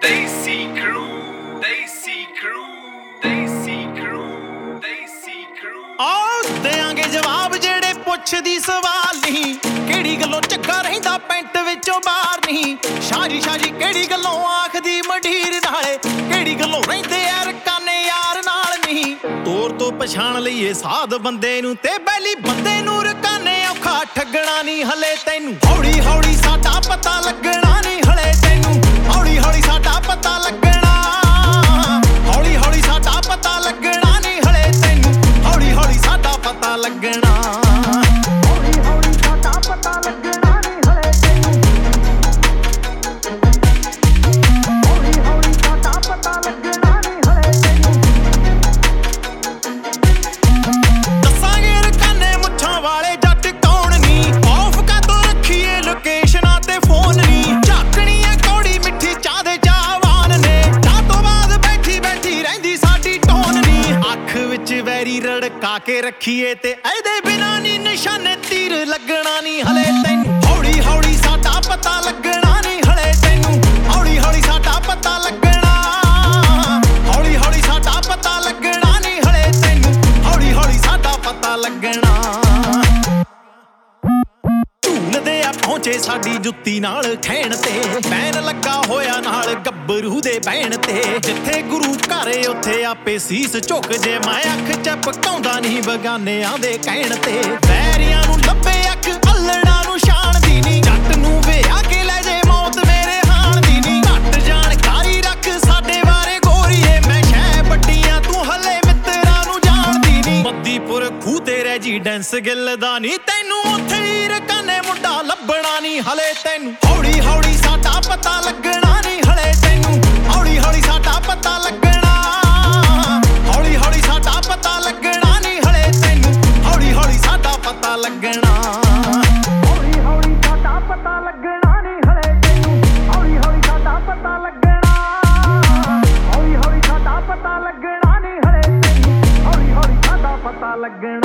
Desi Crew, Desi Crew, Desi Crew, Desi Crew। ਆਓ ਦੇਾਂਗੇ ਜਵਾਬ ਜਿਹੜੇ ਪੁੱਛਦੀ ਸਵਾਲ ਨਹੀਂ, ਕਿਹੜੀ ਗੱਲੋਂ ਚੱਗਾ ਰਹਿੰਦਾ ਪੈਂਟ ਵਿੱਚੋਂ ਬਾਹਰ ਨਹੀਂ। ਸ਼ਾਜੀ ਸ਼ਾਜੀ ਕਿਹੜੀ ਗੱਲੋਂ ਆਖਦੀ ਮੰਡੀਰ ਨਾਲੇ, ਕਿਹੜੀ ਗੱਲੋਂ ਰਹਿੰਦੇ ਯਾਰ ਕਾਨੇ ਯਾਰ ਨਾਲ ਨਹੀਂ। ਤੋਰ ਤੋਂ ਪਛਾਣ ਲਈਏ ਸਾਧ ਬੰਦੇ ਨੂੰ ਤੇ ਬੈਲੀ ਬੰਦੇ ਨੂੰ ਰਕਾਨੇ ਔਖਾ ਠੱਗਣਾ ਨਹੀਂ ਹਲੇ ਤੈਨੂੰ। ਹੌਲੀ ਹੌਲੀ ਸਾਡਾ ਪਤਾ ਲੱਗਣਾ ਨਹੀਂ ਹਲੇ ਤੈਨੂੰ, ਹੌਲੀ ਹੌਲੀ ਸਾਡਾ ਪਤਾ ਲੱਗਣਾ, ਹੌਲੀ ਹੌਲੀ ਸਾਡਾ ਪਤਾ ਲੱਗਣਾ ਨਹੀਂ ਹਲੇ ਤੈਨੂੰ, ਹੌਲੀ ਹੌਲੀ ਸਾਡਾ ਪਤਾ ਲੱਗਣਾ, ਹੌਲੀ ਹੌਲੀ ਸਾਡਾ ਪਤਾ ਲੱਗਣਾ ਨਹੀਂ ਹਲੇ ਤੈਨੂੰ, ਹੌਲੀ ਹੌਲੀ ਸਾਡਾ ਪਤਾ ਲੱਗਣਾ ਨਹੀਂ ਹਲੇ ਤੈਨੂੰ। ਦੱਸਾਂਗੇ ਰਕਾਨੇ ਮੁੱਛਾਂ ਵਾਲੇ ਜੱਟ ਕੌਣ ਨੀ, ਔਫ ਕਾਤੋਂ ਰੱਖੀਏ ਲੋਕੇਸ਼ਨਾਂ ਤੇ ਫੋਨ ਨੀ। ਝਾਕਣੀ ਐ ਕੌੜੀ ਮਿੱਠੀ ਚਾਹ ਦੇ ਚਾਹਵਾਨ ਨੇ, ਚਾਹ ਤੋਂ ਬਾਅਦ ਬੈਠੀ ਬੈਠੀ ਰਹਿੰਦੀ ਸਾਡੀ ਟੋਨ ਨੀ। ਅੱਖ ਵਿੱਚ ਵੈਰੀ ਰੜਕਾ ਕੇ ਰੱਖੀਏ ਤੇ ਇਹਦੇ ਬਿਨਾਂ ਨੀ ਨਿਸ਼ਾਨੇ ਤੀਰ ਲੱਗਣਾ ਨੀ ਹਲੇ ਤੈਨੂੰ। ਹੌਲੀ ਹੌਲੀ ਸਾਡਾ ਪਤਾ ਲੱਗਣਾ ਨੀ ਹਲੇ ਤੈਨੂੰ, ਹੌਲੀ ਹੌਲੀ ਸਾਡਾ ਪਤਾ ਲੱਗਣਾ, ਹੌਲੀ ਹੌਲੀ ਸਾਡਾ ਪਤਾ ਲੱਗਣਾ ਨੀ ਹਲੇ ਤੈਨੂੰ, ਹੌਲੀ ਹੌਲੀ ਸਾਡਾ ਪਤਾ ਲੱਗਣਾ। ਝੂਲਦੇ ਆ ਪਹੁੰਚੇ ਸਾਡੀ ਜੁੱਤੀ ਨਾਲ ਖੈਣ ਤੇ, ਬੈਨ ਲੱਗਾ ਹੋਇਆ ਨਾਲ ਗੱਭਰੂ ਦੇ ਬਹਿਣ ਤੇ। ਜਿੱਥੇ ਗੁਰੂ ਘਰ ਉੱਥੇ ਆਪੇ ਸੀਸ ਝੁਕ ਜੇ, ਮੈਂ ਅੱਖ ਝਪਕਾਉਂਦਾ ਨਹੀਂ ਬਗਾਨਿਆਂ ਦੇ ਕਹਿਣ ਤੇ। ਵੈਰੀਆਂ ਨੂੰ ਲੱਭੇ ਅੱਖ ਅੱਲੜਾਂ ਨੂੰ ਛਾਣਦੀ ਨੀ, ਜੱਟ ਨੂੰ ਵਿਆਹ ਕੇ ਲੈ ਜੇ ਮੌਤ ਮੇਰੇ ਹਾਣ ਦੀ ਨੀ। ਘੱਟ ਜਾਣਕਾਰੀ ਰੱਖ ਸਾਡੇ ਬਾਰੇ ਗੋਰੀਏ, ਮੈਂ ਸ਼ਹਿ ਵੱਡੀਆਂ ਤੂੰ ਹਲੇ ਮਿੱਤਰਾਂ ਨੂੰ ਜਾਣਦੀ ਨੀ। ਮੱਦੀਪੁਰ ਖੂਹ ਤੇ ਰੈਜੀਡੈਂਸ ਗਿੱਲ ਦਾ ਨੀ ਤੈਨੂੰ, ਉੱਥੇ ਹੀ ਰਕਾਨੇ ਮੁੰਡਾ ਲੱਭਣਾ ਨੀ ਹਲੇ ਤੈਨੂੰ। ਹੌਲੀ ਹੌਲੀ ਸਾਡਾ ਪਤਾ ਲੱਗਣਾ ਨੀ ਹਲੇ ਤੈਨੂੰ, ਹੌਲੀ ਹੌਲੀ ਸਾਡਾ ਪਤਾ ਲੱਗਣਾ, ਹੌਲੀ ਹੌਲੀ ਸਾਡਾ ਪਤਾ ਲੱਗਣਾ ਨੀ ਹਲੇ ਤੈਨੂੰ, ਹੌਲੀ ਹੌਲੀ ਸਾਡਾ ਪਤਾ ਲੱਗਣਾ, ਹੌਲੀ ਹੌਲੀ ਸਾਡਾ ਪਤਾ ਲੱਗਣਾ ਨੀ ਹਲੇ ਤੈਨੂੰ, ਹੌਲੀ ਹੌਲੀ ਸਾਡਾ ਪਤਾ ਲੱਗਣਾ, ਹੌਲੀ ਹੌਲੀ ਸਾਡਾ ਪਤਾ ਲੱਗਣਾ ਨੀ ਹਲੇ ਤੈਨੂੰ, ਹੌਲੀ ਹੌਲੀ ਸਾਡਾ ਪਤਾ ਲੱਗਣਾ।